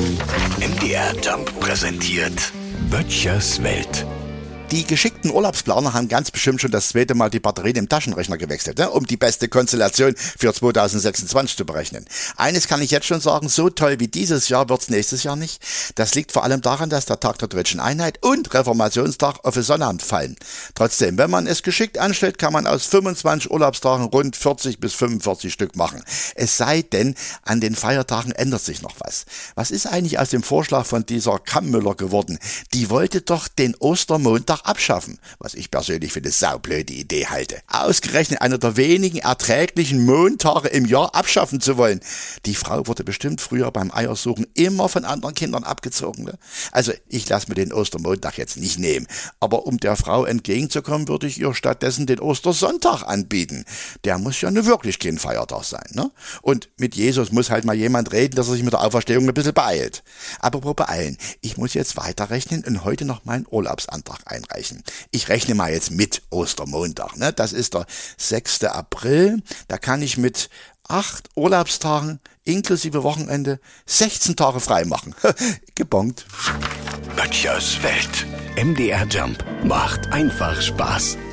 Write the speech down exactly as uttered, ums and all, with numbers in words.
M D R Jump präsentiert Böttchers Welt. Die geschickten Urlaubsplaner haben ganz bestimmt schon das zweite Mal die Batterien im Taschenrechner gewechselt, ne, um die beste Konstellation für zweitausendsechsundzwanzig zu berechnen. Eines kann ich jetzt schon sagen, so toll wie dieses Jahr wird's nächstes Jahr nicht. Das liegt vor allem daran, dass der Tag der Deutschen Einheit und Reformationstag auf den Sonnabend fallen. Trotzdem, wenn man es geschickt anstellt, kann man aus fünfundzwanzig Urlaubstagen rund vierzig bis fünfundvierzig Stück machen. Es sei denn, an den Feiertagen ändert sich noch was. Was ist eigentlich aus dem Vorschlag von dieser Kammmüller geworden? Die wollte doch den Ostermontag abschaffen, was ich persönlich für eine saublöde Idee halte. Ausgerechnet einer der wenigen erträglichen Montage im Jahr abschaffen zu wollen. Die Frau wurde bestimmt früher beim Eiersuchen immer von anderen Kindern abgezogen. Ne? Also ich lasse mir den Ostermontag jetzt nicht nehmen, aber um der Frau entgegenzukommen, würde ich ihr stattdessen den Ostersonntag anbieten. Der muss ja nur wirklich kein Feiertag sein. Ne? Und mit Jesus muss halt mal jemand reden, dass er sich mit der Auferstehung ein bisschen beeilt. Apropos beeilen, ich muss jetzt weiterrechnen und heute noch meinen Urlaubsantrag einreichen. Ich rechne mal jetzt mit Ostermontag. Ne? Das ist der sechster April. Da kann ich mit acht Urlaubstagen inklusive Wochenende sechzehn Tage frei machen. Gebongt. Böttchers Welt. M D R Jump macht einfach Spaß.